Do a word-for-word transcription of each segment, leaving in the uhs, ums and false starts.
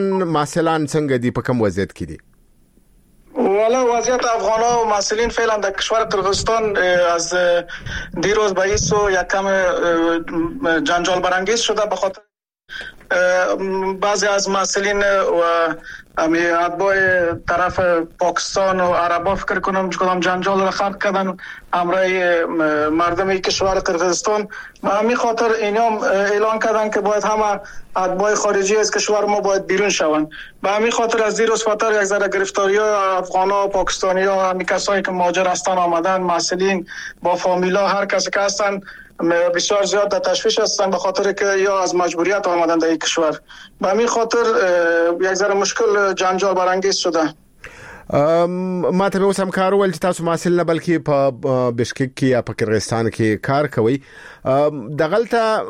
محصلان څنګه دي، په کوم وضعیت کې دي؟ والا وضعیت افغان ها و محصلین فعلا در کشور قرغیزستان از دیروز به ایسو یک کم جنجال برانگیز شده، به خاطر بعضی از محصلین و امی اتباع طرف پاکستان و عربا فکر کنم کدام جنجال را خلق کردن امرای مردم کشور قرغیزستان. به همین خاطر اینا اعلان کردن که باید همه اتباع خارجی از کشور ما باید بیرون شوند. به همین خاطر از دیروز فتره یک ذره گرفتاری ها افغانا و پاکستانی ها، همین کسایی که مهاجر هستن آمدن، محصلین با فامیلا، هر کسی که هستن بسیار زیاد در تشویش هستن، به خاطر که یا از مجبوریت آمدن در این کشور. به همین خاطر یک ذره مشکل جنجال برانگیز شده. ما ته اوس هم کار ول چې تاسو محصل نه بلکې په بشکک کې یا په قرغیزستان کې کار کوي، دغلته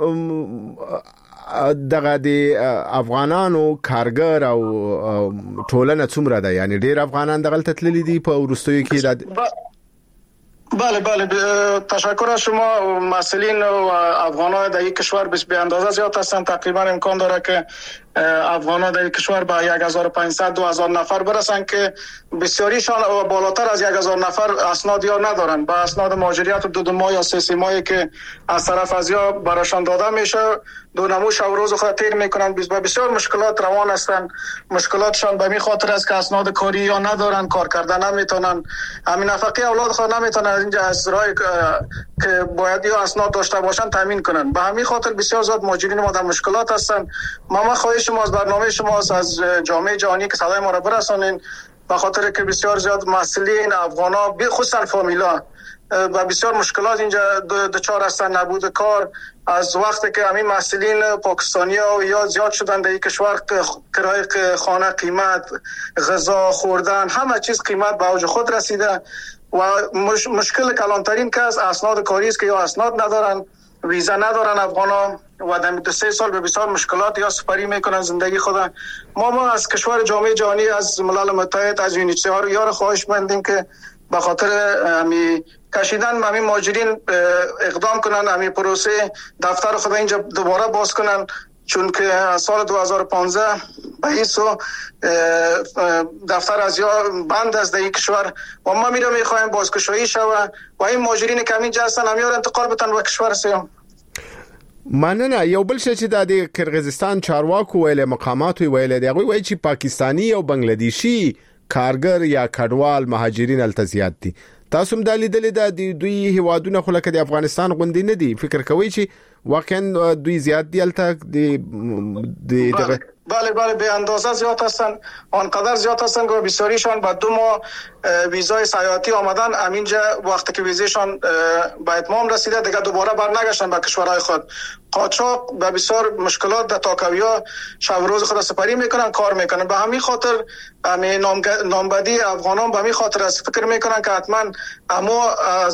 دغه د افغانانو کارګر او ټولنه څومره ده؟ یعنی ډیر افغانان دغلته تللی دي په ورستیو کې؟ بله بله تشکر از شما. مسئولین و افغان‌ها در این کشور به اندازه زیاد هستند، تقریبا امکان داره که افغان‌ها در این کشور به یک هزار و پانصد دو هزار نفر برسند که بسیاریشان بالاتر از یک هزار نفر اسناد یا ندارند. با اسناد مهاجریت دو دو ماه یا سه سه ماهی که از طرف از یا براشان داده میشه، دو نمو شب روز خود تیر میکنند. بسیار مشکلات روان هستند. مشکلاتشان به می خاطر است که اسناد کاری یا ندارند، کار کردن نمیتونن، همین نفقه اولاد خود نمیتونن اینجا از رای که باید یا اسناد داشته باشن تامین کنن. به همین خاطر بسیار زیاد مهاجرین ما در مشکلات هستند. ما ما خواهش شما از برنامه شما از جامعه جهانی که صدای ما را برسانین، به خاطر که بسیار زیاد مسئولین افغانا خصوصا فامیلا و بسیار مشکلات اینجا دچار هستن. نبود کار از وقتی که همین مسئولین پاکستانی ها یا زیاد شدن در این کشور، کرایه خانه قیمت، غذا خوردن، همه چیز قیمت به اوج خود رسیده و مش مشکل کلانترین که از اسناد کاری است که یا اسناد ندارن، ویزا ندارن افغانا و در دو سه سال به بسیار مشکلات یا سپری میکنن زندگی خود. ما ما از کشور جامعه جهانی، از ملل متحد، از یونیسف یا خواهش مندیم که به خاطر همی کشیدن همین مهاجرین اقدام کنن، همین پروسه دفتر خود اینجا دوباره باز کنن، چون که از سال دو هزار و پانزده به ایسو دفتر از یا بند از در این کشور و ما میره میخوایم بازگشایی شوه و این مهاجرین که همین جا هستن همیار انتقال بتن به کشور سیام. مننه. یو بل شي چې د قرغیزستان چارواکو ویل مقامات ویل دی غوي وایي چې پاکستانی او بنگلاديشي کارګر یا کډوال مهاجرین التزیات دي. تاسو هم د لیدلې د دوی هوادونه خو لکه د افغانستان غوندي نه دي، فکر کوي چې واقعا دوی زیات دی الته د دغه؟ بله بله به اندازه زیاد هستن، آنقدر زیاد هستن که بسیاریشان با دو ماه ویزای سیاحتی آمدن، همینجا وقتی که ویزایشان به اتمام رسیده دیگه دوباره برنگشتن به کشورهای خود. قاچاق به بسیار مشکلات در تاکویا شب روز خود سپری میکنن، کار میکنن. به همین خاطر همین نامبدی افغانان به همین خاطر است فکر میکنن که حتما اما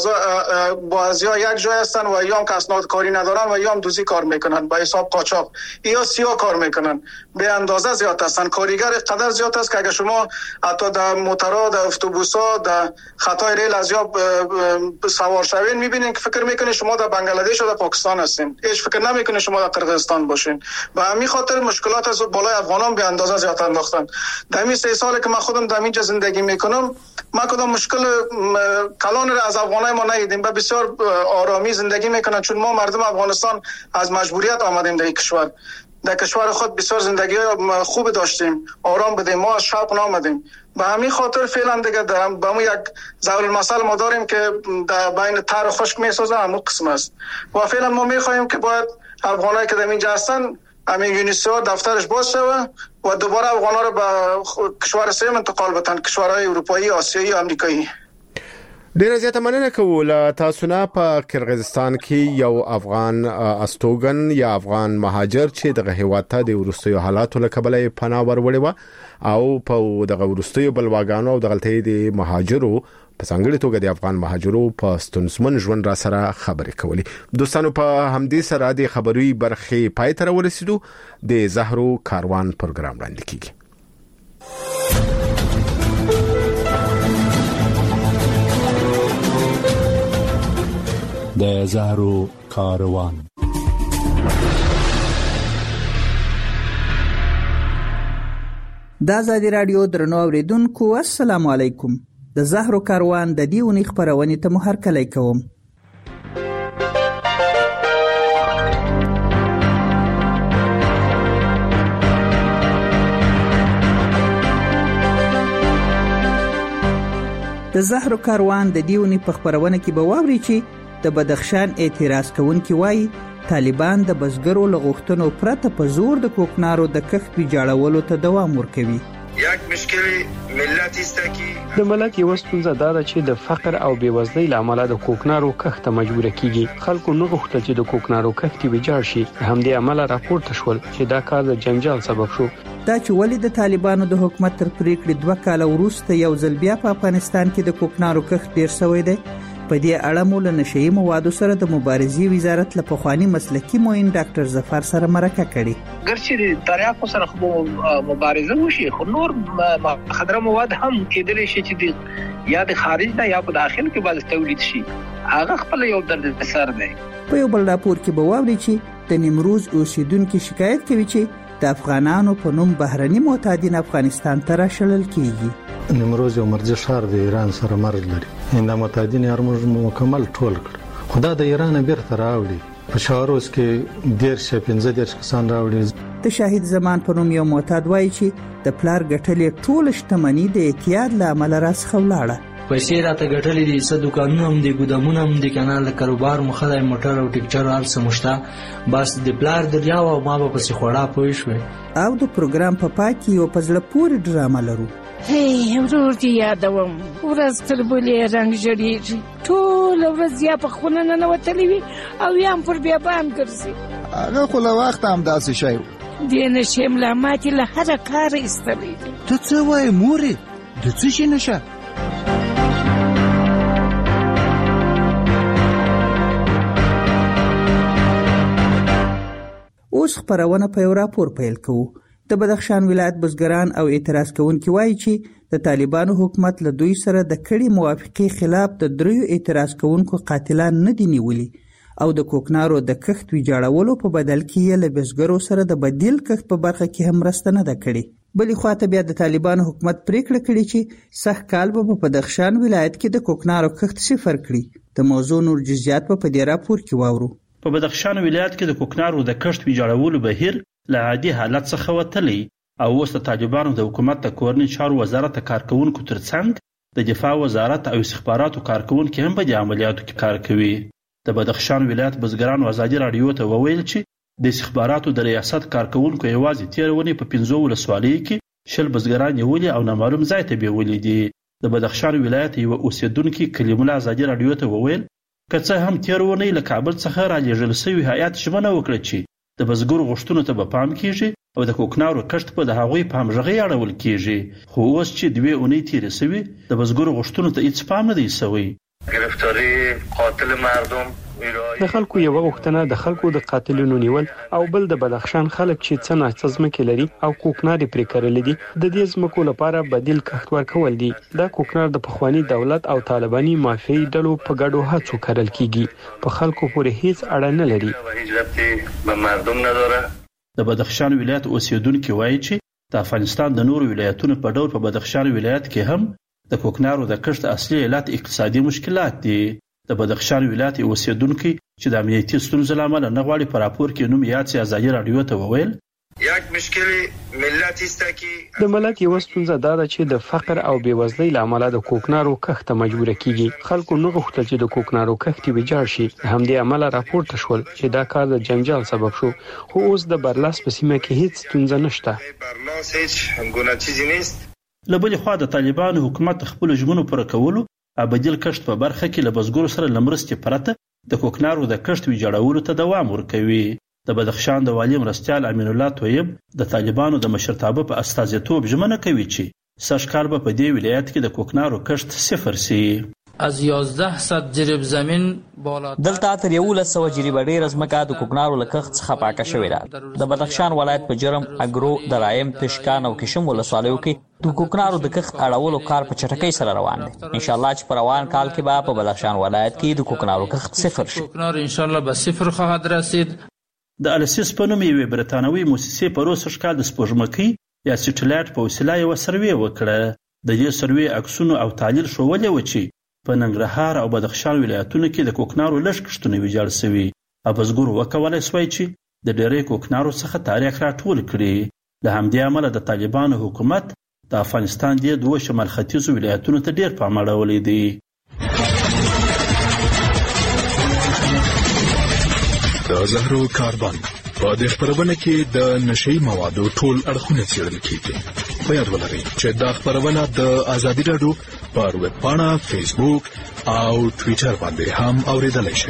با ازیا یک جای هستن و یا هم که اسناد کاری ندارن و یا هم دوزی کار میکنن به حساب قاچاق یا سیاه کار میکنن. به اندازه زیاد هستن. کارگر قدر زیاد است که اگه شما حتی در موترها، در اتوبوس‌ها، در خطای ریل از یا سوار شوین میبینین که فکر میکنین شما در بنگلادش و در پاکستان هستین، هیچ فکر نمیکنین شما در قرغیزستان باشین. به همین خاطر مشکلات از بالای افغانان به اندازه زیاد انداختن. در این سه سالی که من خودم در اینجا زندگی میکنم، ما کدام مشکل کلان را از افغانای ما ندیدیم. به بسیار آرامی زندگی میکنن، چون ما مردم افغانستان از مجبوریت آمدیم در این کشور. در کشور خود بسیار زندگی خوب داشتیم، آرام بودیم، ما از شوق نامدیم. به همین خاطر فعلا دیگه دارم به مو یک ضرب المثل ما داریم که در بین تر و خشک میسازه، همون قسم است. و فعلا ما میخوایم که باید افغانایی که در اینجا هستن همین یونیسف دفترش باز شود و دوباره افغانا رو به کشور سوم انتقال بدن، کشورهای اروپایی، آسیایی، آمریکایی. ډیره زیاته مننه کوله. تاسو نه په قرغیزستان کې یو افغان استوګن یا افغان مهاجر چې دغه هیواد ته د ورستیو حالاتو له کبله پناه ورولې و او په دغه ورستیو بلواګانو او دغلته د مهاجرو په څنګه توګه د افغان مهاجرو په ستونزمن ژوند را سره خبرې کولې. دوستانو په همدې سره د خبري برخې پای ته ورسېدو. د زهرو کاروان پروګرام وړاندې کیږي. د زهرو کاروان. د ازادي راډیو درنو اوریدونکو السلام علیکم. د زهرو کاروان د دې اونۍ خپرونې ته مو هرکلی کوم. د زهرو کاروان د دې اونۍ په خپرونه کې به واوري چې د بدخشان اعتراض کوونکي وایي طالبان د بزګرو له غوښتنو پرته په زور د کوکنارو د کښت ویجاړولو ته دوام ورکوي. یک مشکل ملت است که د ملت یو ستونزه دا ده چې د فقر او بیوزلۍ له امله د کوکنارو کښت ته مجبور کیږي. خلکو نه غوښتل چې د کوکنارو کښت ویجاړ شي. همدې امله راپورته شول چې دا کار د جنجال سبب شو. دا چې ولې د طالبانو د حکومت تر پریکړې دوه کاله وروسته یو ځل بیا په افغانستان کې د کوکنارو کښت ډیر شوی دی. په دې اړه مو له نشئی موادو سره د مبارزې وزارت له پخوانی مسلکي معین ډاکټر ظفر سره مرکه کړې. ګرچې د دریافت سره خو مبارزه وشي خو نور مخدره مواد هم کېدلی شي چې د یا د خارج نه یا په داخل کې باز تولید شي. هغه خپل یو درد سر دی. په یو بل راپور کې به واوري چې د نیمروز اوسیدونکو شکایت کوي چې د افغانانو په نوم بهرني معتادین افغانستان ته راشلل کیږي. نیمروز یو مرزي ښار د ایران سره مرز لري. دا معتادین یې هرمز مکمل ټول کړ. خدا د ایران بیرته راوړي. په شاروس کې ډیر شه پنځه ډیر کسان راوړي. د شاهد زمان په نوم یو معتاد وایي چې د پلار ګټلې ټول شتمنۍ د اعتیاد له امله راڅخه ولاړه. پیسې راته ګټلې دي، څه دوکانونه هم دي، ګودامونه هم دي، کنه د کاروبار مخه د موټر او ټیکچر هر څه مشته، بس د پلار دریاو او ما به پسې خوړا پوه شوې. او د پروګرام په پای کې یو په زړه پورې ډرامه لرو. هی ورور دې یادوم ورځ تر بلې رنګ ژړېږي، ټوله ورځ یا په خونه ننوتلې وي او یا هم پر بیابان ګرځي. هغه خو له وخته همداسې شی و. دې نشې ملا ماتې له هره کاره ایستلی دي. ته څه وایې مورې؟ د څه شي نشه؟ اوس خپرونه په یو راپور پیل کوو. د بدخشان ولایت بزګران او اعتراض کوونکي وایي چې د طالبانو حکومت له دوی سره د کړي موافقې خلاف د دریو اعتراض کوونکو قاتلان نه دي نیولي او د کوکنارو د کښت ویجاړولو په بدل کې یې له بزګرو سره د بدیل کښت په برخه کې هم مرسته نه ده کړې. بلې خواته بیا د طالبانو حکومت پریکړه کړې چې سږ کال به په بدخشان ولایت کې د کوکنارو کښت صفر کړي. د موضوع نور جزئیات په دې راپور کې واورو. په بدخشان ولایت کې د کوکنارو د کښت ویجاړولو بهیر له عادي حالت څخه وتلی او اوس د طالبانو د حکومت د کورنۍ چارو وزارت کارکونکو ترڅنګ د دفاع وزارت او استخباراتو کارکونکو هم په دې عملیاتو کې کار کوي. د بدخشان ولایت بزګرانو ازادي راډیو ته وویل چې د استخباراتو د ریاست کارکونکو یوازې تیر ونې په پنځو ولسوالیو کې شل بزګران نیولي او نامعلوم ځای ته بیولي دي. د بدخشان ولایت یو اوسیدونکي کلیم الله ازادي راډیو ته وویل که څه هم تیر ونې له کابل څخه را لېږل شوي هیات ژمنه وکړه چې د بزګرو غوښتنو ته به پام کیږي او د کوکنارو کښت په د هغوی په همغږۍ اړول کیږي. خو اوس چې دوې اونۍ تیرې شوي د بزګرو غوښتنو ته هیڅ پام نه دی شوی. گرفتاری قاتل مردم د خلکو یو غوښتنه د خلکو د قاتلونو نیول او بل د بدخشان خلک چې څه ناڅه ځمکې لري او کوکنارې پرې کرلې دي د دې ځمکو لپاره بدیل کښت ورکول دي. دا کوکنار د پخوانی دولت او طالباني مافیایي ډلو په ګډو هڅو کرل کیږي. په خلکو پورې هیڅ اړه نه لري. هیڅ ربطی به مردم نداره. د بدخشان ولایت اوسیدونکي وایي چې د افغانستان د نورو ولایتونو په ډول په بدخشان ولایت کې هم د کوکنارو د کښت اصلي علت اقتصادي مشکلات دي. د بدخشان ولایت اوسیدونکي چې د امنیتي ستونزو له امله نه غواړي په راپور کې نوم یاد سي ازادي راډیو ته وویل یک مشکل ملت است که د ملت یو ستونزه دا ده چې د فقر او بیوزلۍ له امله د کوکنارو کښت ته مجبور کیږي. خلکو نه غوښتل چې د کوکنارو کښت ویجاړ شي. همدې امله راپورته شول چې دا کار د جنجال سبب شو. خو اوس د برلاس په سیمه کې هیڅ ستونزه نشته. برلاس هیڅ ګونه چیزی نیست. له بلې خوا د طالبانو حکومت خپل ژمنو پوره کولو او بدیل کښت په برخه کې له بزګرو سره لمرستې پرته د کوکنارو د کښت ویجاړولو ته دوام ورکوي. د بدخشان د والي مرستیال امین الله طیب د طالبانو د مشرتابه په استازیتوب ژمنه کوي چې سږ کال به په دې ولایت کې د کوکنارو کښت صفر سي. از یازده صد جریب زمین بالاتر دلته تر یولس سوه جریبه ډېره ځمکه د کوکنارو له کښت څخه پاکه شوې ده. د بدخشان ولایت په جرم، اګرو، درایم، پشکان او کشم ولسوالیو کې د کوکنارو د کښت اړولو کار په چټکۍ سره روان دی. ان شاء الله چې په روان کال کې به په بدخشان ولایت کې د کوکنارو کښت صفر شي. کوکنار ان شاء الله به صفر خواهد رسید. د السیس په نوم یوې برتانوي موسسې په روس کال د سپوږمکۍ یا سټلایټ په وسیله یو سروې وکړه. د دې سروې عکسونو او تحلیل ښودلي و چې په ننګرهار او بدخشان ولایتونو کې د کوکنارو لږ کښتونه ویجاړ شوي او بزګرو وکولی سوی چې د ډېری کوکنارو څخه تاریخ راټول کړي. له همدې امله د طالبانو حکومت د افغانستان د دوه شمال ختیځو ولایتونو ته ډېر پام اړولی دی. د زهرو کاربن په دې خپرونه کې د نشي موادو ټول اړخونه څېړل کیږي. په یاد ولرئ چې دا خپرونه د ازادي راډیو پر ویب پاڼه، فیسبوک او ټویټر باندې هم اوریدلای شئ.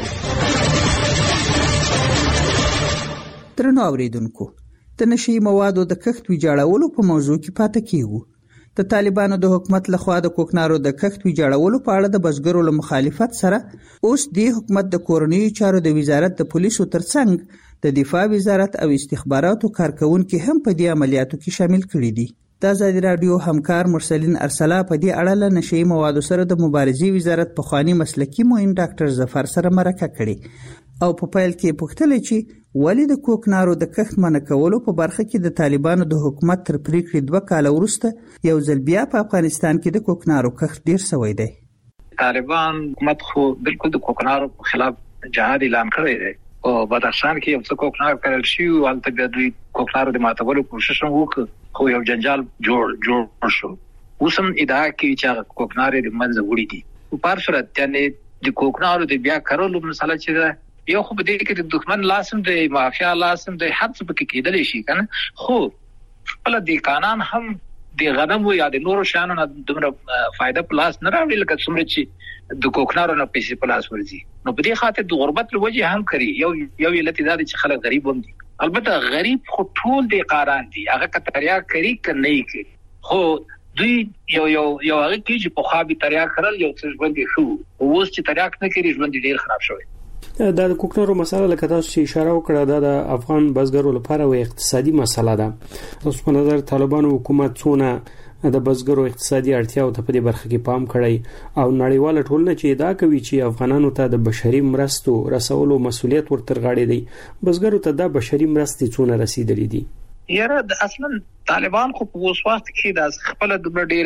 درنو اوریدونکو، د نشي موادو د کښت ویجاړولو په موضوع کې پاتې کیږو. د طالبانو د حکومت لخوا د کوکنارو د کښت ویجاړولو په اړه د بزګرو له مخالفت سره اوس د حکومت د کورنیو چارو د وزارت د پولیسو ترڅنګ د دفاع وزارت او استخباراتو کارکونکو هم په دې عملیاتو کې شامل کړي دي. د ازادي راډیو همکار مرسلین ارسلا په دې اړه له نشي موادو سره د مبارزې وزارت پخوانی مسلکی معین ډاکټر ظفر سره مرکه کړې او په پیل کې پوښتنه چې ولې د کوکنارو د کښت منع کولو په برخه کې د طالبانو د حکومت تر پریکړې دوه کاله وروسته یو ځل بیا په افغانستان کې د کوکنارو کښت ډیر شوی دی. طالبان حکومت خو بالکل د کوکنارو په خلاف جهاد اعلان کړی دی او بدخشان کې یو څه کوکنار کړل شي او هلته بیا دوی کوکنارو د ماتولو کوشش وکړ خو یو جنجال جوړ جوړ شو. اوس هم ادعا کوي چې کوکنار د منځه وړي دي. په هر صورت یعنی د کوکنارو د بیا کارولو مسله چې یو خو به دې کې د دښمن لاسم د مافیا لاسم د حد څخه کې کېدل شي کنه، خو خپل د قانون هم د غنم یا د نورو شانو نه دومره فائدہ پلاس نه راوړي لکه څومره چې د کوکنارو نه پیسې پلاس ورځي. نو په دې خاطر د غربت لوجه هم کوي یو یو علت دا چې خلک غریب هم دي. البته غریب خو ټول د قاران دي، هغه کتریا کوي کنه یې کوي، خو دوی یو یو یو هغه کې چې په خابي تریا کړل یو څه ژوند شو، اوس چې تریا نه کوي ژوند ډیر خراب شوی. دا د کوکنارو مسله لکه تاسو چې اشاره وکړه دا د افغان بزګرو لپاره یو اقتصادي مسله ده. تاسو په نظر طالبانو حکومت څونه د بزګرو اقتصادي اړتیاو ته په دې برخه کې پام کړی او نړیوال ټولنه چې دا کوي چې افغانانو ته د بشري مرستو رسولو مسؤلیت ورتر غاړي دی، بزګرو ته د بشري مرستې څونه رسیدلې دي؟ یاره اصلا طالبان خو په اوس وخت کې د خپل د ډېر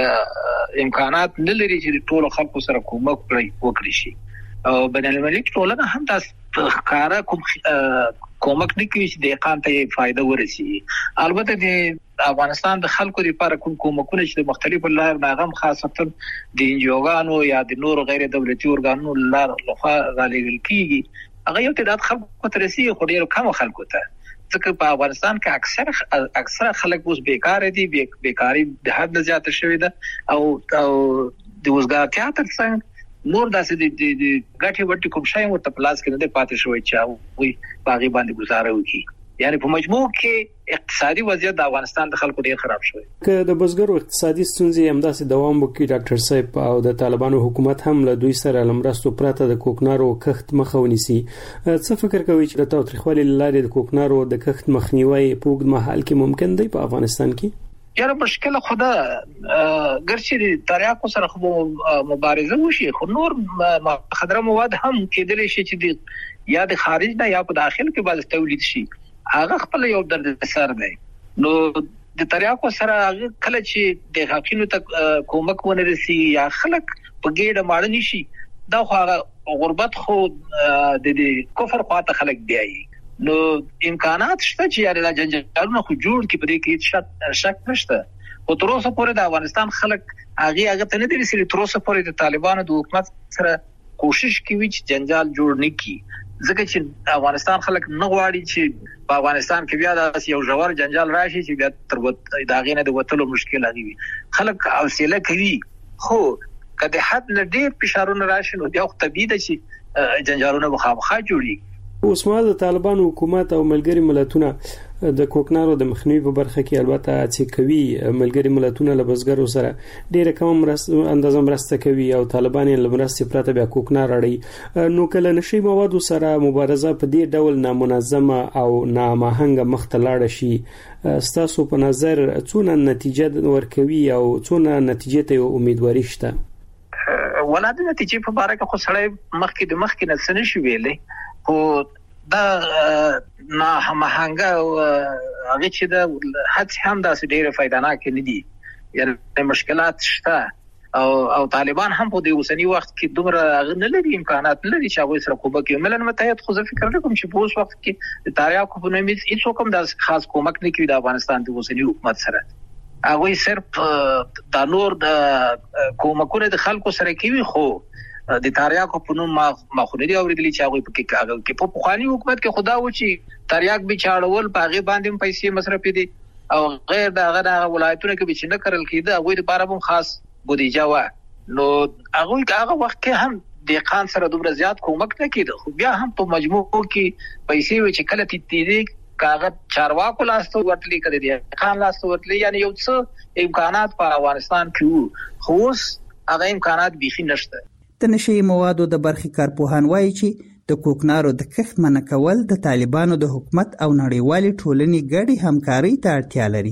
امکانات نه لري چې ټول خلکو سره کومک وکړي شي او بینالمللي ټولنه هم تاسو ښکارا کوم کومک نه کوي چې د اقامت ته فائدہ ورسي. البته د افغانستان د خلکو لپاره کوم کومکونه چې د مختلفو لارو ناغم خاصه د انجوګانو یا د نورو غیر دولتي ارګانونو لار لخوا غالي کیږي هغه یو تعداد خلکو ته رسیدي خو ډیر کم خلکو ته، ځکه په افغانستان کې اکثر اکثر خلک اوس بیکار دي، بیکاری د حد نه زیاته شوې ده او او د وزګارتیا ترڅنګ نور داسې د غټي وټي کوم شای ورته پلاس کې نه پاتې شوی چې وي باغی باندې گزاره وکړي. یعنی په مجموع کې اقتصادي وضعیت د افغانستان د خلکو ډیر خراب شوی. که د بزګرو اقتصادي ستونزې هم داسې دوام وکړي ډاکټر صاحب او د طالبانو حکومت هم له دوی سره لمرستو پراته د کوکنارو کښت مخه ونیسي، څه فکر کوي چې د تاوتریخوالي لارې د کوکنارو د کښت مخنیوي په اوږد مهال کې ممکن دی په افغانستان کې؟ یاره مشکل خدا ګرځي د تریاکو سره خو مبارزه وشي، خو نور مخدره مواد هم کېدل شي چې یا د خارج نه یا په داخل کې باز تولید شي، هغه خپل یو درد سر دی. نو د تریاکو سره کله چې د حقینو ته کومک ونه رسي یا خلک په ګډه ماړنی شي، دا خو غربت خو د کفر خواته خلک بیایي. نو امکانات شته چې یاره د جنجالونو خو جوړ کې پرې کې شک شک نشته، او تر اوسه پورې د افغانستان خلک هغه هغه ته نه دي رسېدلي. تر اوسه پورې د طالبانو د حکومت سره کوشش کوي چې جنجال جوړ نه کړي، ځکه چې افغانستان خلک نه غواړي چې په افغانستان کې بیا د یو ژور جنجال راشي چې بیا تر داغې نه د وتلو مشکل راغی. خلک حوصله کوي، خو کله حد نه ډېر فشارونه راشي نو بیا خو طبیعي ده چې جنجالونه مخامخ جوړي. اوس مهال د طالبانو حکومت او ملګری ملتونه د کوکنارو د مخنیوي په برخه کې البته هڅې کوي. ملګری ملتونه له بزګرو سره ډېره کم اندازه مرسته کوي او طالبان یې له مرستې پرته بیا کوکنار اړوي. نو کله نشي موادو سره مبارزه په دې ډول نامنظمه او ناماهنګه مخته لاړه شي، ستاسو په نظر څونه نتیجه ورکوي او څونه نتیجه ته امیدواري شته؟ ولاده نتیجه په اړه خو سړی مخکې د مخکې نه سن شي ویلې، خو دا نه هماهنګه هغه چې د هڅې هم داسې ډېره فایدهناک نه دي، یعنې مشکلات شته او او طالبان هم په دې اوسنی وخت کې دومره هغه نه لري، امکانات نه لري چې هغوی سره کومک وکړي. ملل متحد خو زه فکر نه کوم چې په اوس وخت کې د تریاکو په نوم هېڅوک هم داسې خاص کومک نه کوي د افغانستان د اوسني حکومت سره. هغوی صرف دا نور د کومکونه د خلکو سره کوي، خو د تریاکو په نوم ما خو نه دي اورېدلي چې هغوی پکې په پخواني حکومت کې خو دا و چې تریاک به چاړول، په هغې باندې هم پیسې مصرفې دي او غیر د هغه د ولایتونو کې به چې نه کرل کېده هغوی دپاره هم خاص بودیجه وه. نو هغوی هغه وخت کې هم دهقان سره دومره زیات کومک نه کېده، خو بیا هم په مجموع کې پیسې وې چې کله تېرېدې کاغه چارواکو لاسته ورتلي، که د دهقان لاسته ورتلي، یعنې یو څه امکانات په افغانستان کې وو، خو اوس هغه امکانات بیخي نشته. د نشهیي موادو د برخې کارپوهان وایي چې د کوکنارو د کښت منع کول د طالبانو د حکومت او نړیوالې ټولنې ګډې همکارۍ ته اړتیا لري.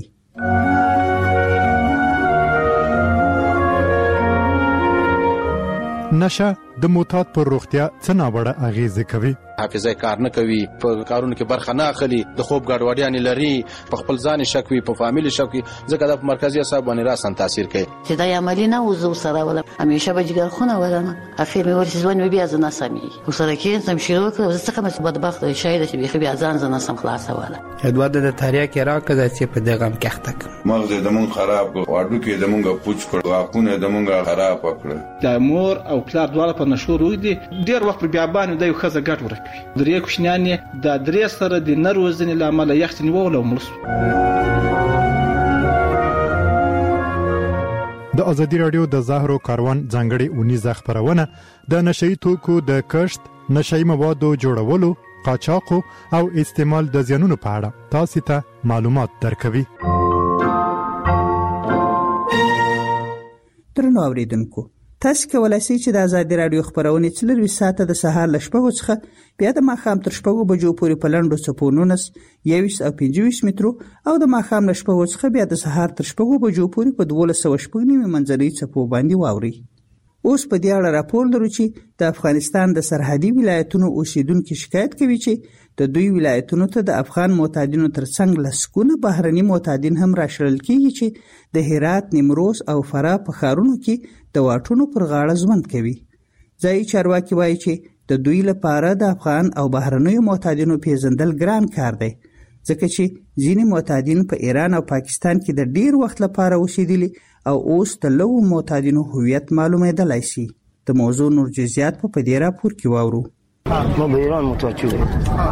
نشه د معتاد پر روغتیا څه ناوړه اغیزه کوي؟ حافظه کار نه کوي، په کارونو کې برخه نه اخلي، د خوب ګډوډیانې لري، په خپل ځان شک وي، په فامیل شک وي، ځکه د مرکزي اعصاب باندې راسن تاثیر کوي. چې دا عملی نه وزو سره ولا همیشه به جګر خونه ولنه اخر مې ورسې ځوان مې بیا ځنه سمي وسره کې سم شروع کړ، زه څنګه مې بدبخت شاید چې بيخي بیا ځان ځنه سم خلاص ولا ادواد د تاریخ کې راکړه چې په دغه مکحتک مغز د مون خراب کو واډو کې د مونږه پوچ کړ، واقونه د مونږه خراب کړ. د مور او پلار دواړه په نشو روي دي، ډیر وخت بیا باندې د یو خزه ګټ ورکوي. درې کوشنیان د درې سره د نروزنې لامل یخت نیول او ملس. د ازادي رادیو د زهرو کاروان ځانګړي اونیزه خبرونه د نشئی توکو د کښت، نشئی موادو جوړولو، قاچاقو او استعمال د زیانونو په اړه تاسو ته معلومات درکوي. درنو اوریدونکو، تاسو کولای شئ چې د ازادي رادیو خبرونه څلور ساعته د سهار ل شپږو څخه بیا د ماښام تر شپږو بجو پورې په لنډو څپو نولس، یوویشت او پنځه ویشت مترو او د ماښام ل شپږو څخه بیا د سهار تر شپږو بجو پورې په دولس سوه شپږ نیمې منځنۍ څپو باندې واورئ. اوس په دې اړه راپور لرو چې د افغانستان د سرحدي ولایتونو اوسیدونکو شکایت کوي چې د دوی ولایتونو ته د افغان معتادینو ترڅنګ لسګونه بهرني معتادین هم راشړل کیږي چې د هرات، نیمروز او فراه په ښارونو کې د واټونو پر غاړه ژوند کوي. ځایي چارواکي وایي چې د دوی لپاره د افغان او بهرنیو معتادینو پیژندل ګران کار دی، ځکه چې ځینې معتادین په ایران او پاکستان کې د ډیر وخت لپاره اوسېدلي او اوس د لوو معتادینو هویت معلومېدلی شي. د موضوع نور جزئیات په دې راپور کې واورو. ما به ایران متوجه شوم.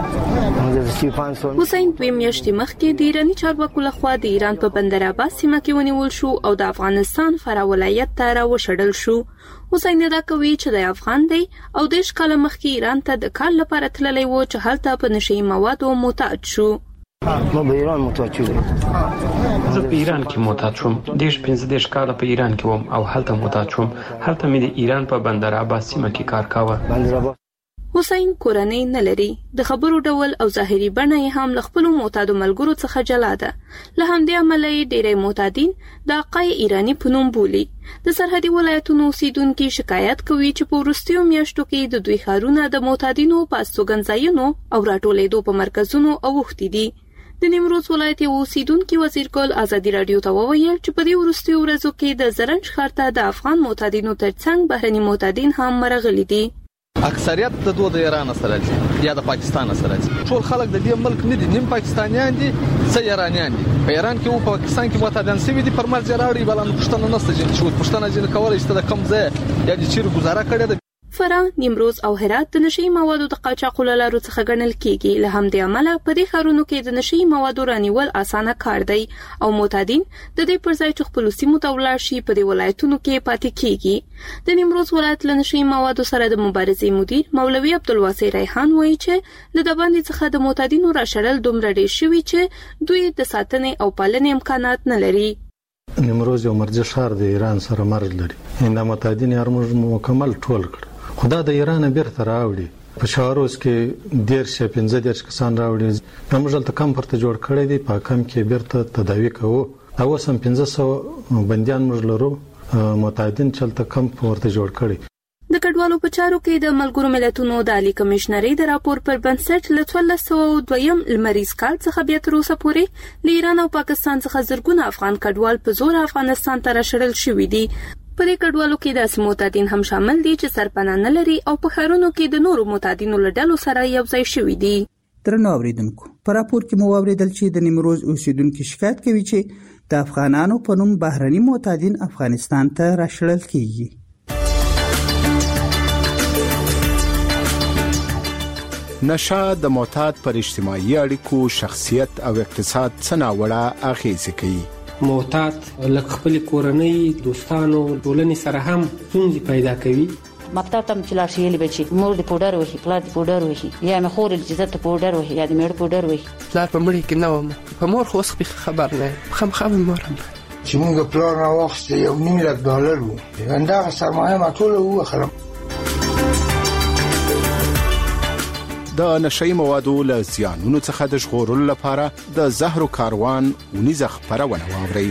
حسین دوی میاشتې مخکې د ایرانی چارواکو لخوا د ایران په بندر عباس سیمه کې ونیول شو او د افغانستان فراه ولایت ته راوشړل شو. حسین دا کوي چې د افغان دی او دیش کال مخکې ایران ته د کار لپاره تللی و چې هلته په نشئی موادو معتاد شو. ما به ایران متوجه شوم. زه په ایران کې معتاد شوم. دیش پنځه دیش کال په ایران کې وم او هلته معتاد شوم. هلته مې د ایران په بندر عباس سیمه کې کار کاوه. بندر عباس حسین کورنۍ نه لري، د خبرو ډول او ظاهري بڼه یې هم له خپلو معتادو ملګرو څخه جلا ده. له همدې امله یې ډېری معتادین د آقای ایراني په نوم بولي. د سرحدي ولایتونو اوسیدونکي شکایت کوي چې په وروستیو میاشتو کې د دوی ښارونه د معتادینو په استوګنځایونو او راټولېدو په مرکزونو اوښتي دي. د نیمروز ولایت یو اوسیدونکي وزیرګل ازادي راډیو ته وویل چې په دې وروستیو ورځو کې د زرنج ښار ته د افغان معتادینو ترڅنګ بهرني معتادین هم مرغلي دي. اکثریت د دوه د ایران سره دي یا د پاکستان سره دي. ټول خلک د دې ملک نه دي، نیم پاکستانیان دي، څه ایرانیان دي. په ایران کې او په پاکستان کې معتادان سوي دي، پر مرز راوړي بلان پښتنه نسته چې پښتنه جن کولای شي د کم ځای یا د چیر گزاره کړي ده. فراه، نیمروز او هرات د نشئی موادو د قاچاقو له لارو څخه ګڼل کیږي. له همدې امله په دې ښارونو کې د نشئی موادو رانیول اسانه کار دی او معتادین د دې پر ځای چې خپلو سیمو ته ولاړ شي په دې ولایتونو کې پاتې کیږي. د نیمروز ولایت له نشئی موادو سره د مبارزې مدیر مولوي عبدالواسع ریحان وایي چې له د باندې څخه د معتادینو راشړل دومره ډېر شوي چې دوی د ساتنې او پالنې امکانات نه لري. نیمروز یو مرکزي ښار د ایران سره مرز لري. دا معتادین یې موږ مکمل ټول کړ. خدا د ایران بیرته راوړي. په شاروس کې ډیر شه پنځه دیرش کسان راوړي. موږ دلته کم پرته جوړ کړی دی، په کم کې بیرته تداوی کوو. او سم پنځه سوه بندیان موږ لرو، معتادین چلته کم پورته جوړ کړی. د کډوالو په چارو کې د ملګرو ملتونو د عالی کمشنرۍ د راپور پر بنسټ له څوارلس سوه دویم لمریز کال څخه بیا تر اوسه پورې له ایران او پاکستان څخه زرګونه افغان کډوال په زور افغانستان ته راشړل شوي دي. په دې کډوالو کې داسې معتادین هم شامل دي چې سرپناه نه لري او په ښارونو کې د نورو معتادینو له ډلو سره یو ځای شوي دي. درنو اوریدونکو، په راپور کې مو واوریدل چې د نیمروز اوسیدونکو شکایت کوي چې د افغانانو په نوم بهرني معتادین افغانستان ته راشړل کیږي. نشه د معتاد پر اجتماعي اړیکو، شخصیت او اقتصاد څه ناوړه اغیزې کوي. معتاد لکه خپل کورنۍ، دوستانو، ټولنې سره هم ستونزې پیدا کوي. مکتب ته چې لاړ شي یې به چې مور د پوډر وهي، پلار د پوډر وهي، یا مې خور چې زه ته پوډر وهي یا د میړه پوډر وهي. پلار په مړي کې نه وم، په مور خو اوس خبر نه یم، خامخا مې مور هم چې موږ پلار راواخیسته یو نیم لک ډالر وو، همدغه سرمایه ما ټوله ووخلم. د نشئی موادو له زیانونو څخه د ژغورلو لپاره د زهرو کاروان ونیزه خپرونه واورئ.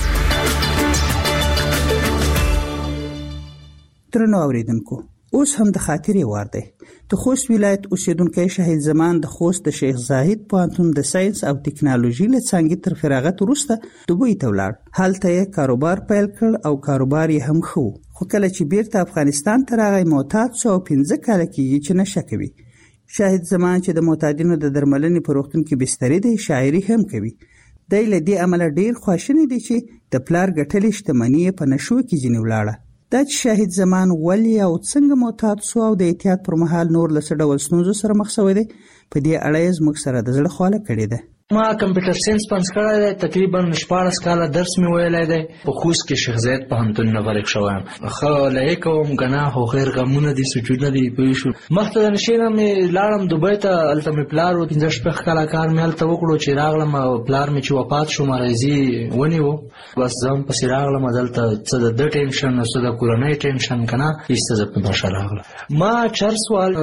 درنو اوریدونکو، اوس هم د خاطرې وار دی. د خوست ولایت اوسیدونکی شهید زمان د خوست د شیخ زاهد پوهنتون د ساينس او ټکنالوژي له څانګې تر فراغت وروسته دوبۍ ته ولاړ. هلته یې کاروبار پیل کړ او کاروبار یې هم ښه و. خو کله چې بیرته افغانستان ته راغی معتاد شو او پنځه کاله کېږي چې نشه کوي. شاهد زمان چې د معتادینو د درملنې په روغتون کې بستري دی، شاعري هم کوي. دی له دې امله ډیر خواشینی دی چې د پلار ګټلې شتمني په نشو کې ځینې ولاړه. دا چې شاهد زمان ولې او څنګه معتاد سو او د احتیاط پر مهال نور له څه ډول ستونزو سره مخ شوی دی، په دې اړه یې زموږ سره د زړه خواله کړې ده. ما کمپیوټر ساينس پنځ کړی دی، تقریبا شپاړس کاله درس مې ویلی دی. په خوست کې شیخ زاید پوهنتون نه فارغ شوی یم. ښه لیک کوم که نه، خو خیر غمونه دي، سوچونه دي، پوه شو. مخته د نشې نه مې لاړم دوبۍ ته، هلته مې پلار و، پنځه شپږ کاله کار مې هلته وکړو. چې راغلم پلار مې چې وفات شو، مرضي ونیو، بس زه هم پسې راغلم. دلته څه د ده ټینشن او څه د کورنۍ ټینشن که نه، ایسته زه په نشه راغلم. ما چرس وال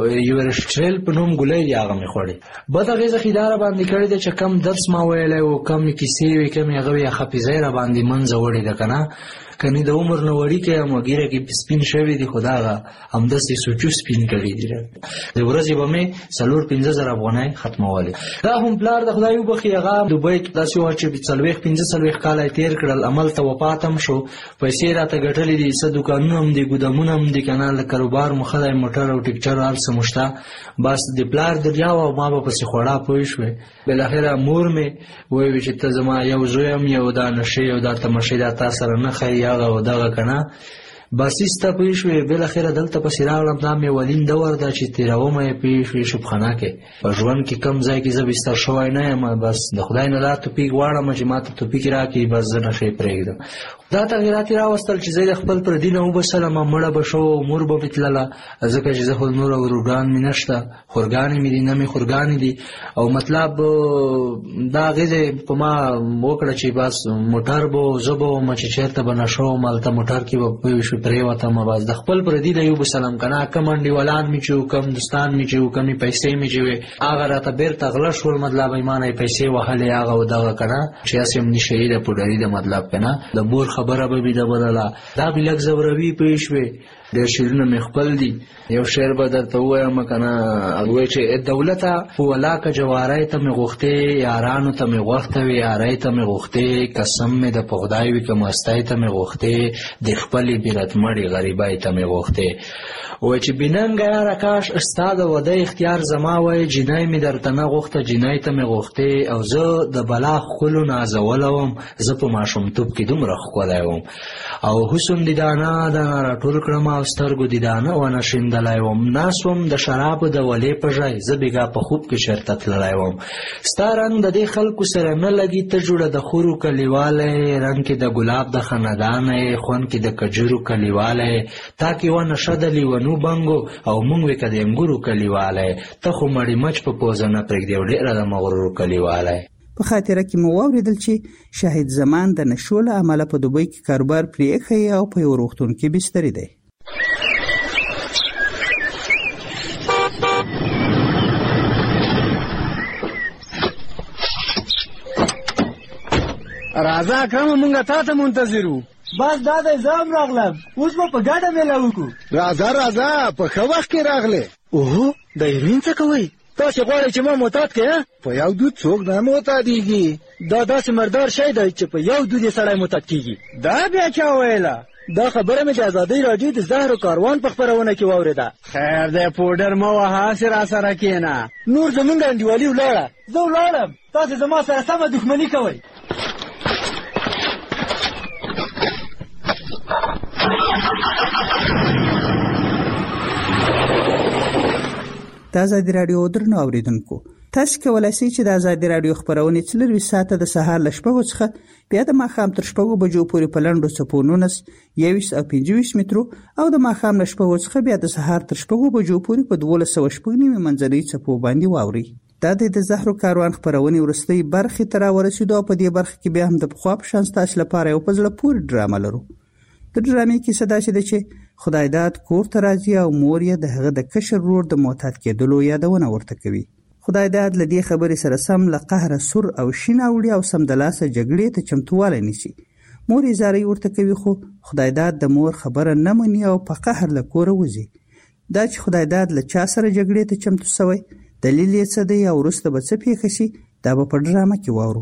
یورشټریل په نوم ګولۍ دي، هغه مې خوړې. بد اغېزه خیداره باندې کړې ده چې کم درس ما ویلی و، کم کیسې وې، کم هغه وې، حافظه یې را باندې منځه وړې ده که نه. کنی د عمر نه وړي کې هم ګیره کې سپین شوي دي، خو دا هغه همداسې سوچو سپین کړي دي. د ورځې به مې څلور پنځه زره افغانۍ ختمولې. دا هم پلار د خدای وبخښي، هغه دوبۍ کې داسې وه چې څلوېښت پنځه څلوېښت کاله یې تېر کړل، عمل ته وفات هم شو. پیسې یې راته ګټلې دي، څه دوکانونه هم دي، ګودامونه هم دي که نه، له کاروبار مو ښه دی، موټر او ټکچر هر څه مو شته. بس د پلار دریا وه او ما به پسې خوړه، پوه شوې. بالاخره مور مې وویل چې ته زما یو زوی یم، یو دا نشې او دا تمشې دا تا سره نه ښایي، هغه او دغه که نه. بس ایسته پوه شوې. بالاخره دلته پسې راغلم. دا مې ولین دور ده چې تېرومه یې، پوه شوې، شبخانه کې. په ژوند کې کم ځای کې زه بستر شوی نه یم. بس د خدای نه دا توفیق غواړم چې ما ته توفیق راکړي، بس زه نشې پرېږدم. دا تغیرات یې راوستل چې زه د خپل پردي نه وبسلم، مړه به شو، مور به مې تلله، ځکه چې زه خو نور ورورګان مې نه شته، خورګانې مې دي، نه مې خورګانې دي. او مطلب دا اغېزې په ما وکړه چې بس موټر به زه به وم چې چېرته به نشه وم، هلته موټر کې به پوه شوې پرېوتم. بس د خپل پردي نه یې وبسلم که نه. کم انډیوالان مې چې وو، کم دوستان مې چې وو، کمې پیسې مې چې وې، هغه راته بېرته غله شول. مطلب یې ما نه یې پیسې وهلې، هغه او دغه که نه، چې هسې هم نشهیي ده، پوډري ده، مطلب که نه. د مور خبره به مې ده بدله. دا مې لږ زوروي، پوه شوې. ډېر شعرونه مې خپل دي. یو شعر به درته ووایم که نه، وایي چې دولته ولاکه جواری ته مې غوښتې، یارانو ته مې غوښته وي، یارۍ ته مې غوښتې، قسم مې د په خدای وي که مستۍ ته مې غوښتې، د خپلې بېرت مړې غریبۍ ته مې غوښتې. وایي چې بېننګه یاره کاش ستا د واده اختیار زما وای، جینۍ مې درته نه غوښته، جینۍ ته مې غوښتې، او زه د بلا ښکلو نازولی وم، زه په ماشومتوب کې دومره ښکلی وم. او حسن دې دانه دانه راټول کړم او سترګو دې دانه ونه شیندلی وم. ناست وم د شرابو د ولې په ژای، زه بېګا په خوب کې چېرته تللی وم. ستا رنګ د دې خلکو سره نه لګي، ته جوړه د خورو کلیوالی، رنګ کې د ګلاب د خندانه، خوند کې د کجورو کلیوالی، تا کې ونه شه د لیونو بنګو، او مونږ وې که د انګورو کلیوالی، ته خو مړی مچ په پوزه نه پرېږدې او ډېره د مغرورو کلیوالی. په خاطره کې مو واورېدل چې شاهد زمان د نشو له امله په دوبۍ کې کاروبار پرې ایښی او په یو روغتون کې بستري دی. راځه اکرمه مونږ تا ته منتظر وو. بس دا دی زه هم راغلم، اوس به په ګډه میله وکړو. راځه راځه په ښه وخت کې راغلې. اوهو د ایرین څه کوئ؟ تاسې غواړئ چې ما معتاد کړې؟ په یو دود څوک نه معتادېږي. دا داسې مردار شی دی چې په یو دود یې سړی معتاد کېږي. دا بیا چا ویله؟ دا خبره مې د ازادۍ راډیو د زهر و کاروان په خپرونه کې واورېده. خیر دی پوډر مه وهه، هسې را سره کښېنه. نور زمونږ انډیوالي ولاړه. زه ولاړم، تاسې زما سره سمه دښمني کوئ. د ازادي راډیو درنو اورېدونکو، تاسو کولی شئ چې د ازادي راډیو خپرونې څلرویشت ساعته د سهار له شپږو څخه بیا د ماښام تر شپږو بجو پورې په لنډو څپو نولس، یوویشت او پنځه ویشت مترو او د ماښام له شپږو څخه بیا د سهار تر شپږو بجو پورې په دولس سوه شپږ نوي منځنۍ څپو باندې واورئ. دا د زهر و کاروان خپرونې وروستۍ برخې ته راورسېدو او په دې برخه کې بیا هم د پخوا په شان ستاسو لپاره یو په زړه پورې ډرامه لرو. د ډرامې کیسه داسې ده چې خدای داد کور ته راځي او مور یې د هغه د کشر ورور د معتاد کېدلو یادونه ورته کوي. خدای داد له دې خبرې سره سم له قهره سور او شین اوړي او سمدلاسه جګړې ته چمتووالی نیسي. مور یې زارۍ ورته کوي خو خدای داد د مور خبره نه مني او په قهر له کوره وځي. دا چې خدای داد له چا سره جګړې ته چمتو سوی، دلیل یې څه دی او وروسته به څه پیښه شي، دا به په ډرامه کې واورو.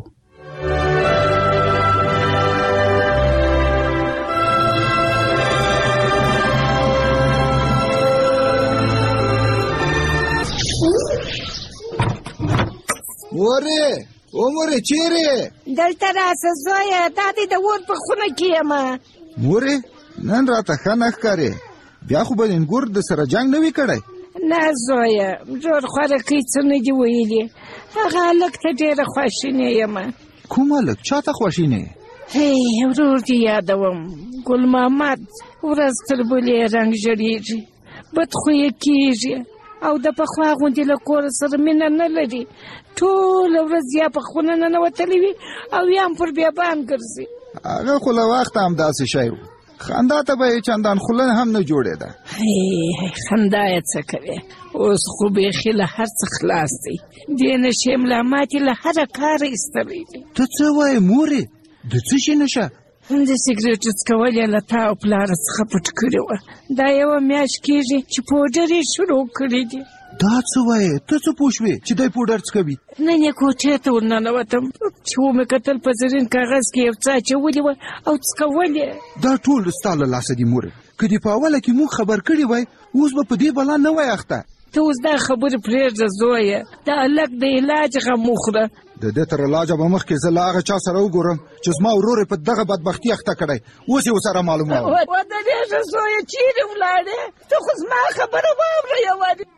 مورې او مورې چیرې؟ دلته راسه زویه، دا دی د اور په خونه کې یم. مورې نن راته ښه نه ښکارې، بیا خو به انګور د سره جنګ نه وي کړی؟ نه زویه، جوړ خوارکۍ څه نه دي ویلي. هغه هلک ته ډېره خواشینې یم. کوم هلک؟ چا ته خواشینې؟ هی ورور دې یادوم، ګل محمد. ورځ تر بلې رنګ ژړېږي، بدخویه کېږي او د پخوا غوندې له کور سره مینه نه لري. ټوله ورځ یا په خونه ننوتلی وي او یا هم پر بیابان ګرځي. هغه خو له وخته همداسې شی و، خندا ته به یې چندان خوله هم نه جوړېده. هی خندا یې څه کوې، اوس خو بیخي له هر څه خلاص دی. دې نشې ملا ماتې له هره کاره ایستلی دی. ته څه وایې مورې؟ د څه شي نشه؟ د سګرېټو څکول یې له تا او پلاره څخه پټ کړي وه. دا یوه میاشت کېږي چې پوډر یې شروع کړي دي. دا څه وایې؟ ته څه پوه شوې چې دی پوډر څکوي؟ نن یې کوټې ته ورننوتم چې ومې کتل په زرین کاغذ کې یو څه اچولي وه او څکول یې. دا ټول ستا له لاسه دي مورې. که دې په اوله کې موږ خبر کړي وای، اوس به په دې بلا نه وای اخته. ته اوس دا خبرې پرېږده زویه، د هلک د علاج غم وخوره. د دې تر علاجه به مخکې زه له هغه چا سره وګورم چې زما ورور یې په دغه بدبختي اخته کړی، اوس یې ورسره معلوموم. ودرېږه زویه، چیرې ولاړې؟ ته خو زما خبره واوره یوازې.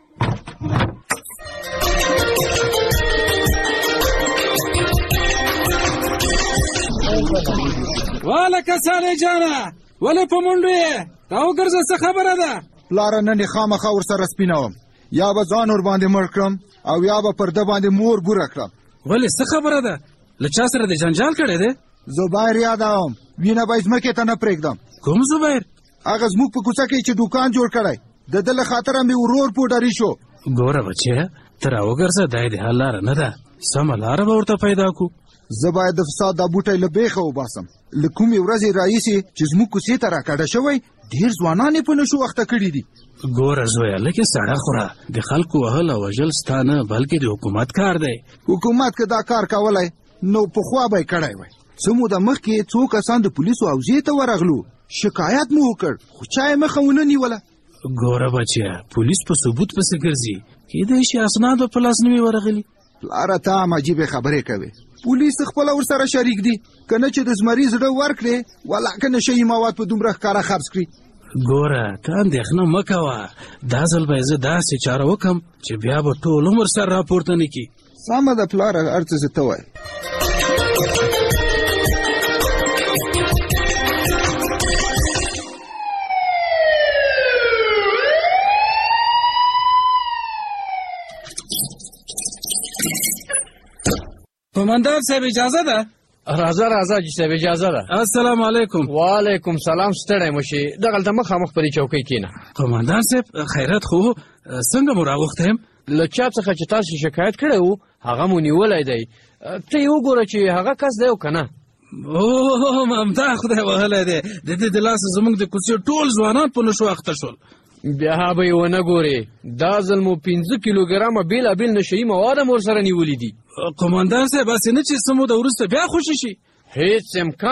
والکه صالح جانه، ولې په منډو یې؟ راوګرځه، څه خبره ده؟ پلاره نن یې خامخا ورسره سپینوم، یا به ځان ور باندې مړ کړم او یا به پر ده باندې مور بوره کړم. ولې څه خبره ده؟ له چا سره دې جنجال کړی دی؟ زبیر یادوم، وینه به یې ځمکې ته نه پرېږدم. کوم زبیر؟ هغه زموږ په کوڅه کې چې دوکان جوړ کړی، د ده له خاطره مې ورور پوډري شو. ګوره بچیه، ته راوګرځه، دا یې د حل لاره نه ده، سمه لاره به ورته پیدا کړو. زه باید د فساد دا بوټی له بیخه وباسم. له کومې ورځې راهیسې چې زموږ کوڅې ته راکډه شوی، ډېر ځوانان یې په نشو اخته کړي دي. ګوره زویه، لږې سړه خوره، د خلکو وهل او وژل ستا نه بلکې د حکومت کار دی. حکومت که دا کار کولی نو پخوا به یې کړی وی. څه موده مخکې څو کسان د پولیسو حوزې ته ورغلو، شکایت مو وکړ، خو چا یې مخه ونه نیوله. ګوره بچیه، پولیس په ثبوت پسې ګرځي، کېدای شي اسناد به په لاس نه وي ورغلي. پلاره ته هم عجیبې خبرې کوې. پولیس خپله ورسره شریک دي، که نه چې د زمري زړه ورکړې، ولا که نشهیي مواد په دومره ښکاره خرڅ کړي. ګوره ته اندېښنه مه کوه، دا ځل به یې زه داسې چاره وکړم چې بیا به ټول عمر سر راپورته نه کړي. سمه ده پلاره، هر څه زه ته وایې. قومندان صاحب اجازه ده؟ راځه راځه جی صاحب اجازه ده. السلام علیکم. وعلیکم سلام. ستړی مه شې، دغلته مخامخ پرې چوکۍ کښېنه. قومندان صاحب خیرات خو څنګه مو راوخته یم؟ له چا څخه چې تاسو شکایت کړی و هغه مو نیولی دی. ته یې وګوره چې هغه کس دی او که نه. او ممتا خدای وهلی دی د دې د لاسه زموږ د کوڅې ټول ځوانان په نشو اخته شول. بیا به یې ونه ګورې، دا ځل مو پنځه کیلوګرامه بېلابېل نشهیي مواد هم ورسره نیولي دي. قمندان صاحب هسې نه چې څه موده وروسته بیا خوشي شي؟ هېڅ امکان